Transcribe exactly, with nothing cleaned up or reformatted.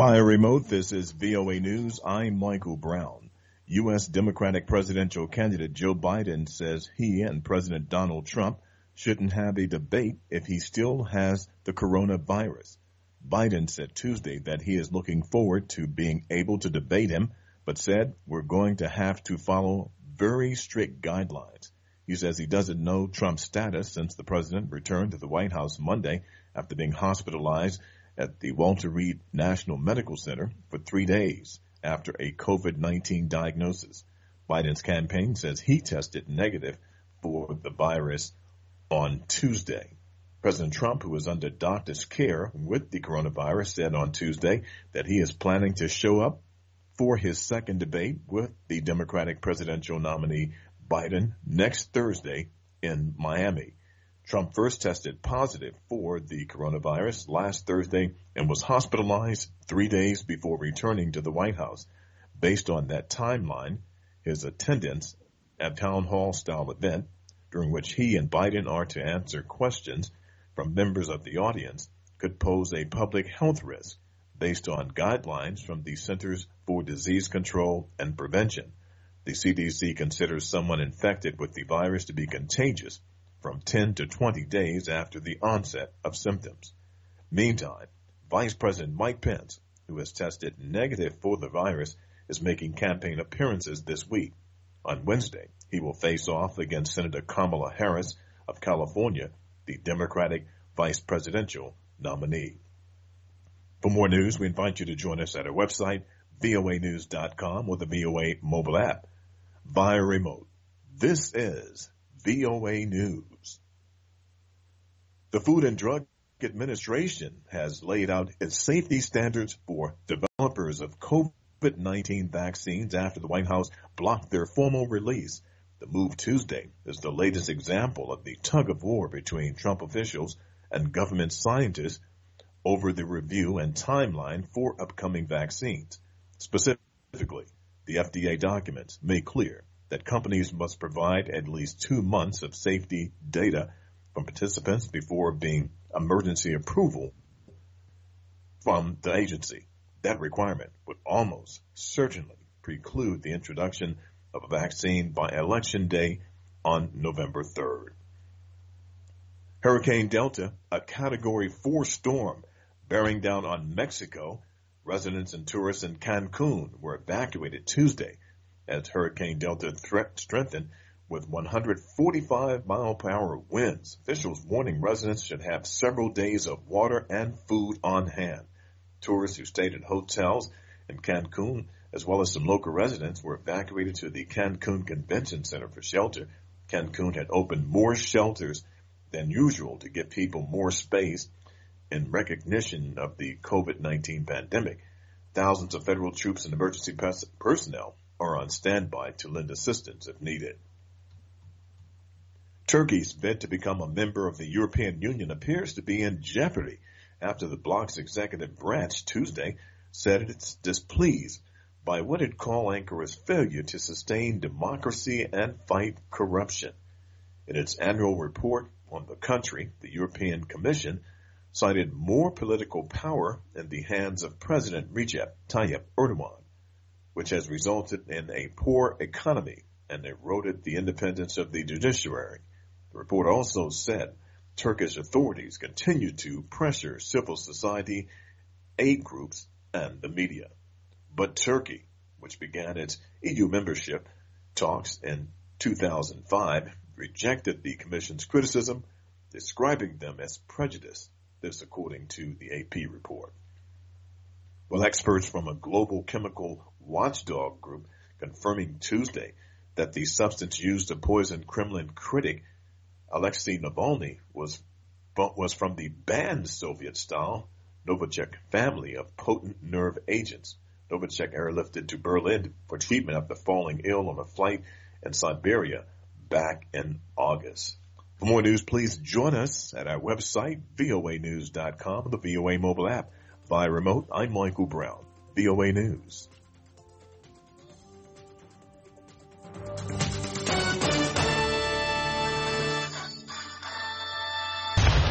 Via remote, this is V O A News. I'm Michael Brown. U S Democratic presidential candidate Joe Biden says he and President Donald Trump shouldn't have a debate if he still has the coronavirus. Biden said Tuesday that he is looking forward to being able to debate him, but said we're going to have to follow very strict guidelines. He says he doesn't know Trump's status since the president returned to the White House Monday after being hospitalized at the Walter Reed National Medical Center for three days after a COVID nineteen diagnosis. Biden's campaign says he tested negative for the virus on Tuesday. President Trump, who is under doctor's care with the coronavirus, said on Tuesday that he is planning to show up for his second debate with the Democratic presidential nominee Biden next Thursday in Miami. Trump first tested positive for the coronavirus last Thursday and was hospitalized three days before returning to the White House. Based on that timeline, his attendance at town hall style event, during which he and Biden are to answer questions from members of the audience, could pose a public health risk based on guidelines from the Centers for Disease Control and Prevention. The C D C considers someone infected with the virus to be contagious from ten to twenty days after the onset of symptoms. Meantime, Vice President Mike Pence, who has tested negative for the virus, is making campaign appearances this week. On Wednesday, he will face off against Senator Kamala Harris of California, the Democratic vice presidential nominee. For more news, we invite you to join us at our website, V O A news dot com, or the V O A mobile app via remote. This is V O A News. The Food and Drug Administration has laid out its safety standards for developers of COVID nineteen vaccines after the White House blocked their formal release. The move Tuesday is the latest example of the tug-of-war between Trump officials and government scientists over the review and timeline for upcoming vaccines. Specifically, the F D A documents make clear that companies must provide at least two months of safety data from participants before being emergency approval from the agency. That requirement would almost certainly preclude the introduction of a vaccine by Election Day on November third. Hurricane Delta, a Category four storm bearing down on Mexico. Residents and tourists in Cancun were evacuated Tuesday as Hurricane Delta threat strengthened with one hundred forty-five mile per hour winds. Officials warning residents should have several days of water and food on hand. Tourists who stayed at hotels in Cancun, as well as some local residents, were evacuated to the Cancun Convention Center for shelter. Cancun had opened more shelters than usual to give people more space in recognition of the COVID nineteen pandemic. Thousands of federal troops and emergency pers- personnel are on standby to lend assistance if needed. Turkey's bid to become a member of the European Union appears to be in jeopardy after the bloc's executive branch Tuesday said it's displeased by what it called Ankara's failure to sustain democracy and fight corruption. In its annual report on the country, the European Commission cited more political power in the hands of President Recep Tayyip Erdogan, which has resulted in a poor economy and eroded the independence of the judiciary. The report also said Turkish authorities continue to pressure civil society, aid groups, and the media. But Turkey, which began its E U membership talks in two thousand five, rejected the Commission's criticism, describing them as prejudiced. This according to the A P report. Well, experts from a global chemical watchdog group confirming Tuesday that the substance used to poison Kremlin critic Alexei Navalny was, was from the banned Soviet-style Novichok family of potent nerve agents. Novichok airlifted to Berlin for treatment after falling ill on a flight in Siberia back in August. For more news, please join us at our website, V O A news dot com, the V O A mobile app. Via remote, I'm Michael Brown, V O A News.